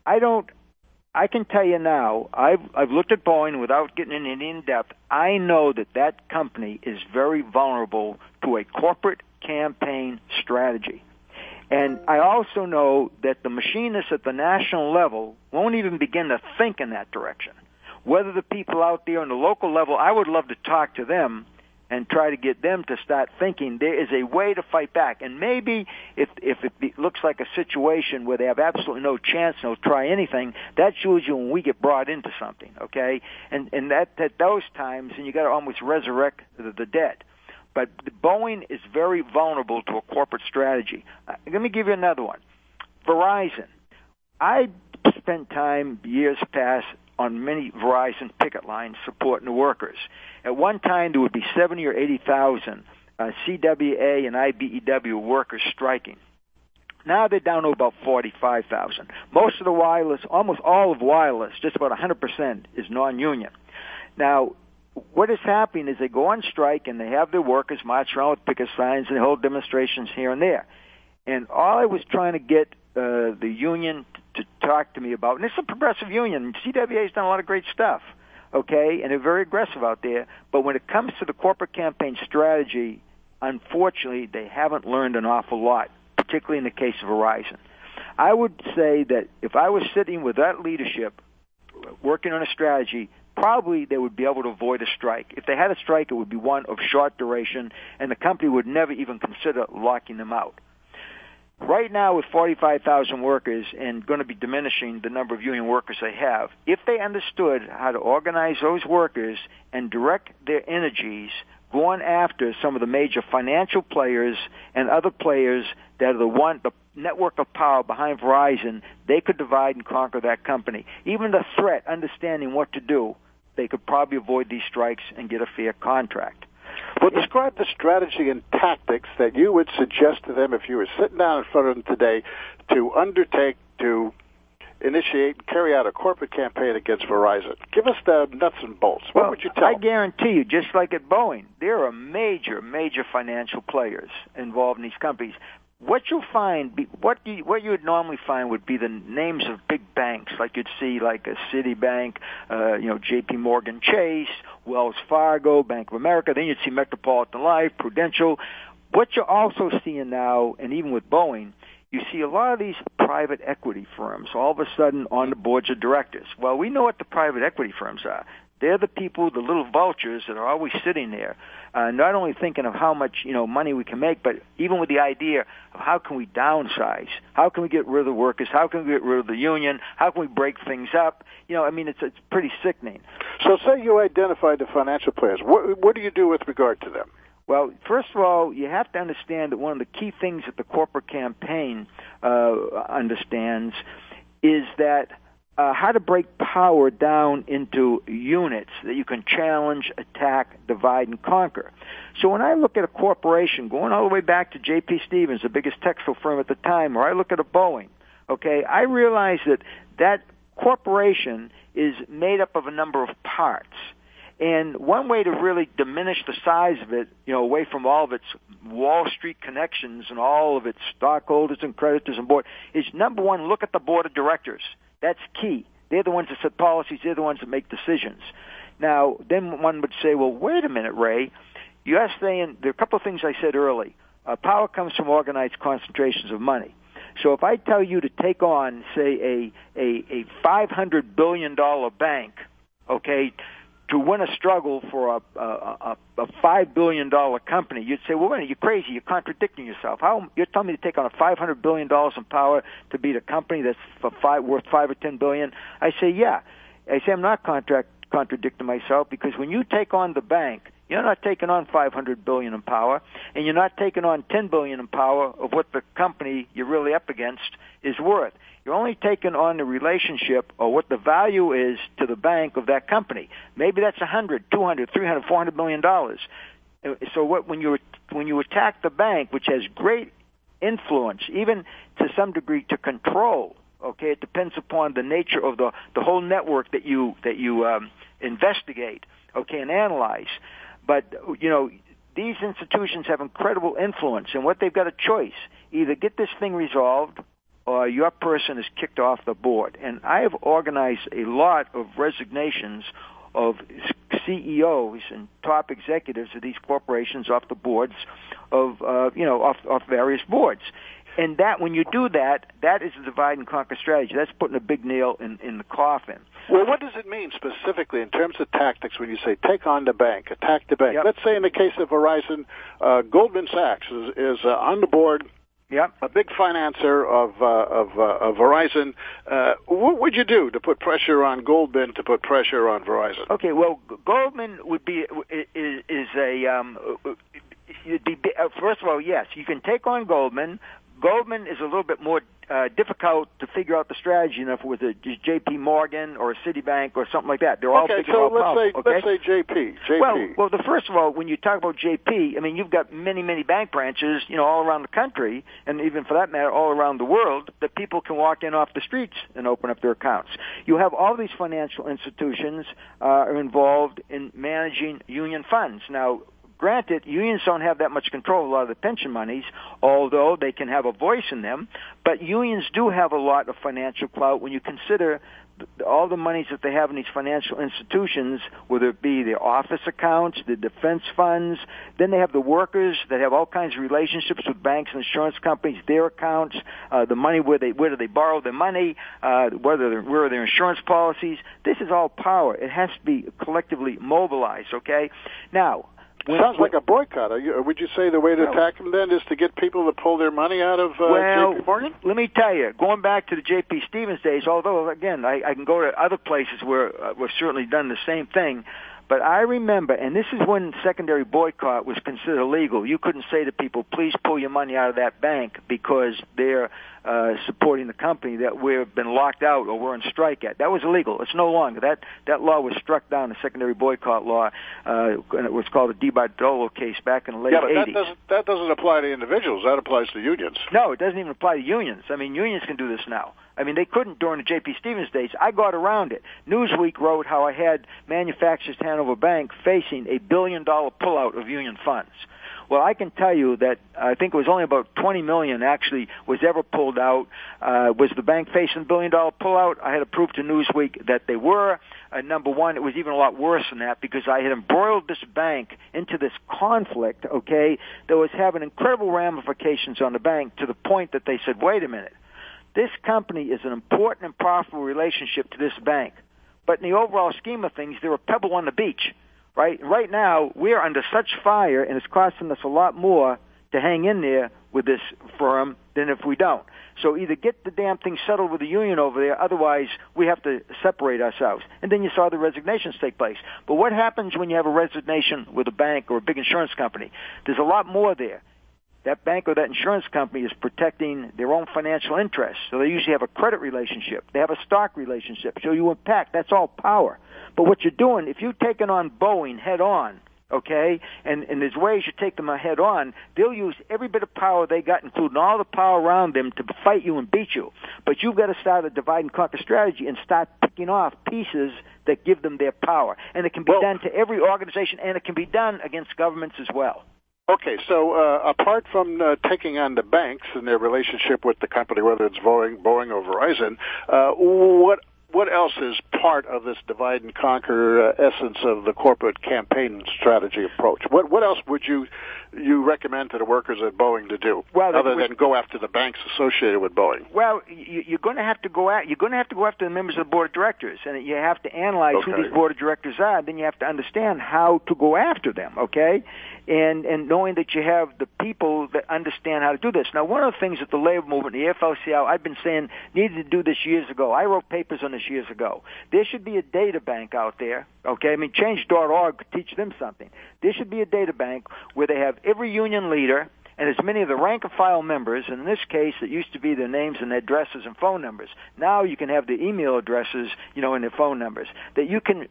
S3: I can tell you now, I've looked at Boeing without getting in any in-depth. I know that company is very vulnerable to a corporate campaign strategy. And I also know that the machinists at the national level won't even begin to think in that direction. Whether the people out there on the local level, I would love to talk to them and try to get them to start thinking there is a way to fight back. And maybe if it looks like a situation where they have absolutely no chance, they'll try anything, that's usually when we get brought into something, okay? And at those times, and you got to almost resurrect the dead. But Boeing is very vulnerable to a corporate strategy. Let me give you another one. Verizon. I spent time, years past, on many Verizon picket lines supporting the workers. At one time, there would be 70 or 80,000 CWA and IBEW workers striking. Now they're down to about 45,000. Most of the wireless, almost all of wireless, just about 100% is non-union. Now, what is happening is they go on strike and they have their workers march around with picket signs and they hold demonstrations here and there. And all I was trying to get the union to talk to me about, and it's a progressive union, CWA has done a lot of great stuff, okay, and they're very aggressive out there, but when it comes to the corporate campaign strategy, unfortunately, they haven't learned an awful lot, particularly in the case of Verizon. I would say that if I was sitting with that leadership, working on a strategy, probably they would be able to avoid a strike. If they had a strike, it would be one of short duration, and the company would never even consider locking them out. Right now, with 45,000 workers and going to be diminishing the number of union workers they have, if they understood how to organize those workers and direct their energies going after some of the major financial players and other players that are the network of power behind Verizon, they could divide and conquer that company. Even the threat, understanding what to do, they could probably avoid these strikes and get a fair contract.
S2: Well, describe the strategy and tactics that you would suggest to them if you were sitting down in front of them today to undertake to initiate and carry out a corporate campaign against Verizon. Give us the nuts and bolts. What would you tell them?
S3: I guarantee you, just like at Boeing, there are major financial players involved in these companies. What you'll find, what you would normally find would be the names of big banks, like you'd see like a Citibank, J.P. Morgan Chase, Wells Fargo, Bank of America. Then you'd see Metropolitan Life, Prudential. What you're also seeing now, and even with Boeing, you see a lot of these private equity firms all of a sudden on the boards of directors. Well, we know what the private equity firms are. They're the people, the little vultures that are always sitting there, not only thinking of how much money we can make, but even with the idea of how can we downsize, how can we get rid of the workers, how can we get rid of the union, how can we break things up. It's pretty sickening.
S2: So say you identified the financial players. What do you do with regard to them?
S3: Well, first of all, you have to understand that one of the key things that the corporate campaign understands is that how to break power down into units that you can challenge, attack, divide, and conquer. So when I look at a corporation, going all the way back to J.P. Stevens, the biggest textile firm at the time, or I look at a Boeing, okay, I realize that corporation is made up of a number of parts. And one way to really diminish the size of it, away from all of its Wall Street connections and all of its stockholders and creditors and board, is number one, look at the board of directors. That's key. They're the ones that set policies. They're the ones that make decisions. Now, then one would say, well, wait a minute, Ray. You're saying there are a couple of things I said early. Power comes from organized concentrations of money. So if I tell you to take on, say, a $500 billion bank, okay, to win a struggle for a $5 billion company, you'd say, well, wait a minute, you're crazy. You're contradicting yourself. How you're telling me to take on a $500 billion in power to beat a company that's worth $5 or $10 billion? I say, yeah. I say I'm not contradicting myself, because when you take on the bank, you're not taking on $500 billion in power, and you're not taking on $10 billion in power of what the company you're really up against is worth. You're only taking on the relationship or what the value is to the bank of that company. Maybe that's $100, $200, $300, $400 million. So when you attack the bank, which has great influence, even to some degree to control, okay, it depends upon the nature of the whole network that you investigate, okay, and analyze. But, these institutions have incredible influence, and what they've got a choice. Either get this thing resolved or your person is kicked off the board. And I have organized a lot of resignations of CEOs and top executives of these corporations off the boards of off various boards. And that, when you do that, that is a divide and conquer strategy. That's putting a big nail in the coffin.
S2: Well, what does it mean specifically in terms of tactics when you say take on the bank, attack the bank?
S3: Yep.
S2: Let's say in the case of Verizon, Goldman Sachs is on the board.
S3: Yep.
S2: A big financier of Verizon. What would you do to put pressure on Goldman, to put pressure on Verizon?
S3: Okay, well, Goldman would be first of all, yes, you can take on Goldman. Goldman is a little bit more difficult to figure out the strategy than if it was a J.P. Morgan or a Citibank or something like that. They're all big and all powerful.
S2: Let's say J.P.
S3: Well, first of all, when you talk about J.P., I mean, you've got many, many bank branches, all around the country, and even for that matter, all around the world, that people can walk in off the streets and open up their accounts. You have all these financial institutions are involved in managing union funds. Now, granted, unions don't have that much control of a lot of the pension monies, although they can have a voice in them. But unions do have a lot of financial clout when you consider all the monies that they have in these financial institutions, whether it be their office accounts, the defense funds. Then they have the workers that have all kinds of relationships with banks and insurance companies, their accounts, the money, where do they borrow their money, where are their insurance policies. This is all power. It has to be collectively mobilized, okay? Now,
S2: sounds like a boycott. Would you say the way to attack them then is to get people to pull their money out of J.P. Morgan?
S3: Let me tell you, going back to the J.P. Stevens days, although, again, I can go to other places where we've certainly done the same thing, but I remember, and this is when secondary boycott was considered illegal. You couldn't say to people, please pull your money out of that bank because they're supporting the company that we've been locked out or we're on strike at. That was illegal. It's no longer. That law was struck down, the secondary boycott law, and it was called the DiBartolo case back in the late 80s.
S2: But that doesn't apply to individuals. That applies to unions.
S3: No, it doesn't even apply to unions. I mean, unions can do this now. I mean, they couldn't during the J.P. Stevens days. I got around it. Newsweek wrote how I had Manufacturers Hanover Bank facing a $1 billion pullout of union funds. Well, I can tell you that I think it was only about $20 million actually was ever pulled out. Was the bank facing $1 billion pullout? I had to prove to Newsweek that they were. Number one, it was even a lot worse than that because I had embroiled this bank into this conflict, okay, that was having incredible ramifications on the bank to the point that they said, wait a minute, this company is an important and profitable relationship to this bank. But in the overall scheme of things, they're a pebble on the beach. Right now, we're under such fire, and it's costing us a lot more to hang in there with this firm than if we don't. So either get the damn thing settled with the union over there, otherwise we have to separate ourselves. And then you saw the resignations take place. But what happens when you have a resignation with a bank or a big insurance company? There's a lot more there. That bank or that insurance company is protecting their own financial interests. So they usually have a credit relationship. They have a stock relationship. So you impact. That's all power. But what you're doing, if you're taking on Boeing head on, okay, and there's ways you take them head on, they'll use every bit of power they got, including all the power around them, to fight you and beat you. But you've got to start a divide and conquer strategy and start picking off pieces that give them their power. And it can be done to every organization, and it can be done against governments as well.
S2: Okay, so apart from taking on the banks and their relationship with the company, whether it's Boeing or Verizon, what what else is part of this divide and conquer essence of the corporate campaign strategy approach? What else would you recommend to the workers at Boeing to do, other than go after the banks associated with Boeing?
S3: Well, you're going to have to go out. You're going to have to go after the members of the board of directors, and you have to analyze who these board of directors are. Then you have to understand how to go after them. Okay. And knowing that you have the people that understand how to do this. Now, one of the things that the labor movement, the AFL-CIO, I've been saying needed to do this years ago. I wrote papers on this years ago. There should be a data bank out there, okay? I mean, Change.org could teach them something. There should be a data bank where they have every union leader and as many of the rank-and-file members, and in this case, it used to be their names and their addresses and phone numbers. Now you can have the email addresses, and their phone numbers, that you can,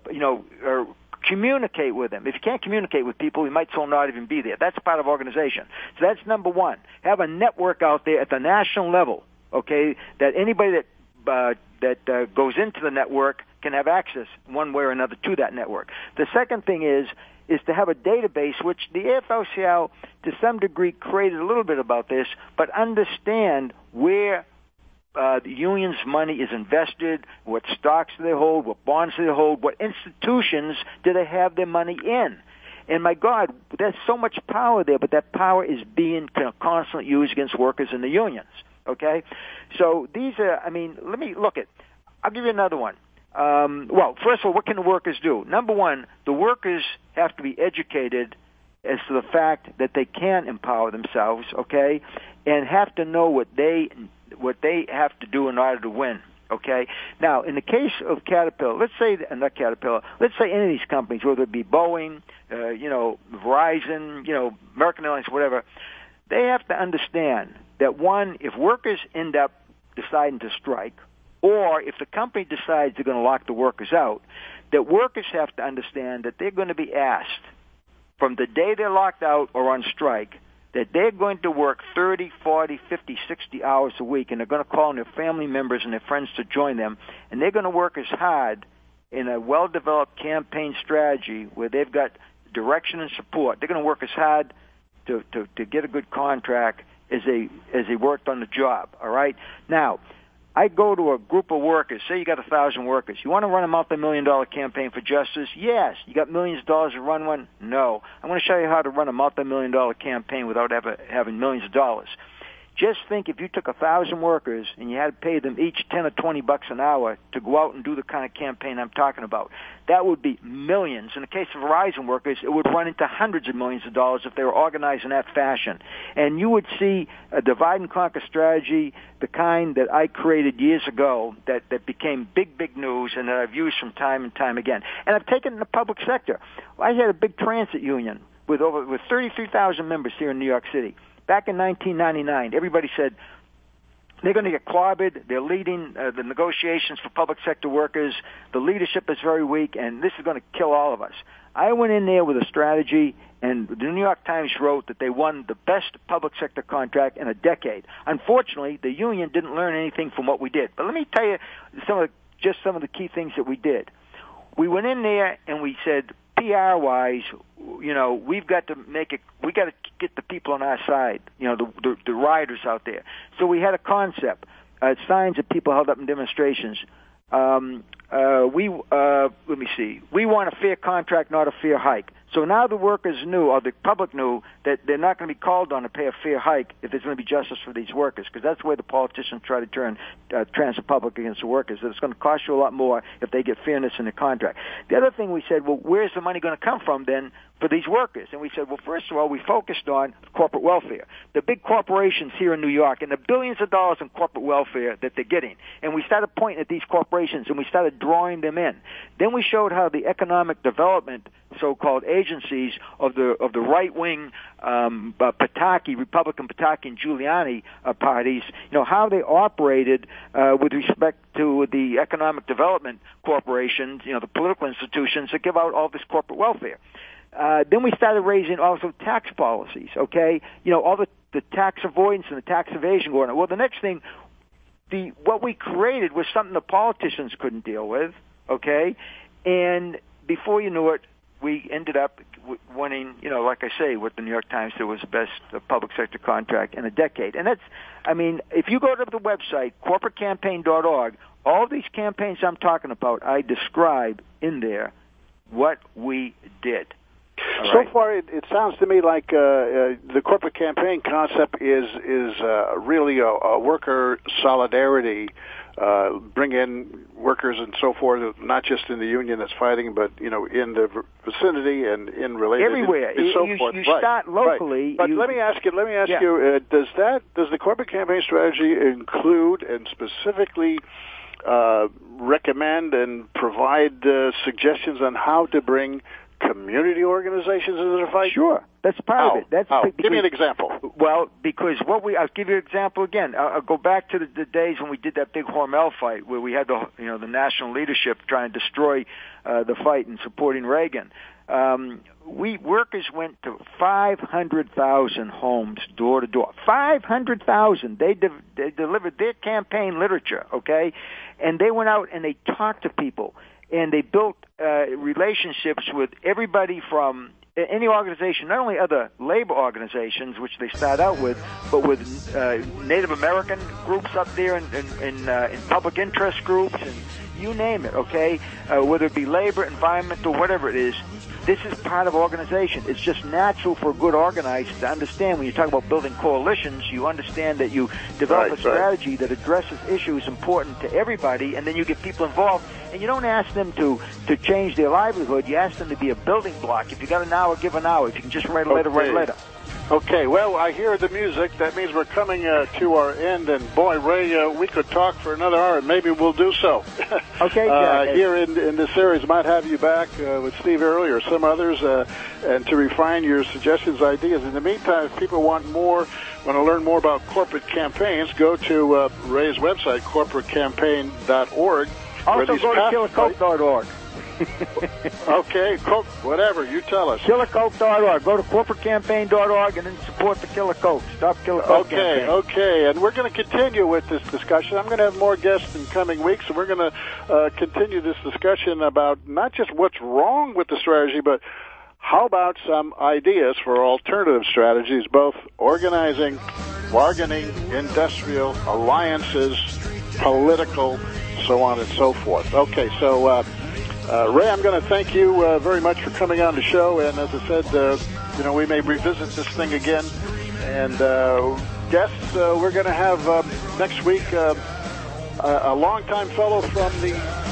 S3: communicate with them. If you can't communicate with people, you might still not even be there. That's part of organization. So that's number one. Have a network out there at the national level, okay, that anybody that goes into the network can have access one way or another to that network. The second thing is to have a database, which the AFL-CIO to some degree created a little bit about this, but understand where the union's money is invested, what stocks do they hold, what bonds do they hold, what institutions do they have their money in. And my God, there's so much power there, but that power is being constantly used against workers in the unions, okay? So these are, let me look at, I'll give you another one. Well, first of all, what can the workers do? Number one, the workers have to be educated as to the fact that they can empower themselves, okay, and have to know what they have to do in order to win, okay? Now, in the case of Caterpillar, let's say any of these companies, whether it be Boeing, Verizon, American Airlines, whatever, they have to understand that, one, if workers end up deciding to strike, or if the company decides they're going to lock the workers out, that workers have to understand that they're going to be asked from the day they're locked out or on strike that they're going to work 30, 40, 50, 60 hours a week, and they're going to call on their family members and their friends to join them, and they're going to work as hard in a well-developed campaign strategy where they've got direction and support. They're going to work as hard to get a good contract as they worked on the job, all right? Now, I go to a group of workers. Say you got 1,000 workers. You want to run a multi-million-dollar campaign for justice? Yes. You got millions of dollars to run one? No. I'm going to show you how to run a multi-million-dollar campaign without ever having millions of dollars. Just think if you took 1,000 workers and you had to pay them each $10 or $20 an hour to go out and do the kind of campaign I'm talking about. That would be millions. In the case of Verizon workers, it would run into hundreds of millions of dollars if they were organized in that fashion. And you would see a divide and conquer strategy, the kind that I created years ago, that became big news and that I've used from time and time again. And I've taken it in the public sector. I had a big transit union with 33,000 members here in New York City. Back in 1999, everybody said they're going to get clobbered. They're leading the negotiations for public sector workers. The leadership is very weak, and this is going to kill all of us. I went in there with a strategy, and the New York Times wrote that they won the best public sector contract in a decade. Unfortunately, the union didn't learn anything from what we did. But let me tell you some of the key things that we did. We went in there and we said, PR-wise, we've got to we got to get the people on our side, the rioters out there. So we had a concept, signs that people held up in demonstrations. Let me see. We want a fair contract, not a fair hike. So now the workers knew, or the public knew, that they're not going to be called on to pay a fair hike if there's going to be justice for these workers, because that's the way the politicians try to turn transit public against the workers, that it's going to cost you a lot more if they get fairness in the contract. The other thing we said, well, where's the money going to come from then for these workers? And we said, well, first of all, we focused on corporate welfare. The big corporations here in New York and the billions of dollars in corporate welfare that they're getting. And we started pointing at these corporations and we started drawing them in. Then we showed how the economic development so-called agencies of the right-wing Pataki, Republican Pataki and Giuliani parties, how they operated with respect to the economic development corporations, the political institutions that give out all this corporate welfare. Then we started raising also tax policies, okay? All the tax avoidance and the tax evasion going on. Well, the next thing, what we created was something the politicians couldn't deal with, okay? And before you knew it, we ended up winning, like I say, with the New York Times, there was the best public sector contract in a decade. And that's, if you go to the website, corporatecampaign.org, All these campaigns I'm talking about, I describe in there what we did.
S2: So far, it sounds to me like the corporate campaign concept is really a worker solidarity. Bring in workers and so forth, not just in the union that's fighting, but in the vicinity and in related
S3: everywhere.
S2: And so forth.
S3: You start locally.
S2: Right. But let me ask you: does the corporate campaign strategy include and specifically recommend and provide suggestions on how to bring community organizations into the fight?
S3: Sure, that's part of it.
S2: Give me an example.
S3: Well, because I'll give you an example again. I'll go back to the days when we did that big Hormel fight, where we had the national leadership trying to destroy the fight and supporting Reagan. Workers went to 500,000 homes door to door. 500,000. They delivered their campaign literature, okay, and they went out and they talked to people. And they built relationships with everybody from any organization, not only other labor organizations, which they start out with, but with Native American groups up there and public interest groups and you name it, okay? Whether it be labor, environmental, whatever it is, this is part of organization. It's just natural for a good organizer to understand when you talk about building coalitions, you understand that you develop a strategy that addresses issues important to everybody, and then you get people involved. And you don't ask them to change their livelihood. You ask them to be a building block. If you got an hour, give an hour. If you can just write a letter, write a letter.
S2: Okay, well, I hear the music. That means we're coming to our end. And, boy, Ray, we could talk for another hour, and maybe we'll do so.
S3: Okay, Jack.
S2: Here in this series, might have you back with Steve Early or some others and to refine your suggestions, ideas. In the meantime, if people want to learn more about corporate campaigns, go to Ray's website, corporatecampaign.org.
S3: Also go to killercoke.org.
S2: Okay, Coke, whatever, you tell us.
S3: KillerCoke.org. Go to corporatecampaign.org and then support the Killer Coke. Stop Killer Coke campaign.
S2: Okay, and we're going to continue with this discussion. I'm going to have more guests in coming weeks, and we're going to continue this discussion about not just what's wrong with the strategy, but how about some ideas for alternative strategies, both organizing, bargaining, industrial, alliances, political, so on and so forth. Okay, so Ray, I'm going to thank you very much for coming on the show, and as I said, we may revisit this thing again. And guests, we're going to have next week a longtime fellow from the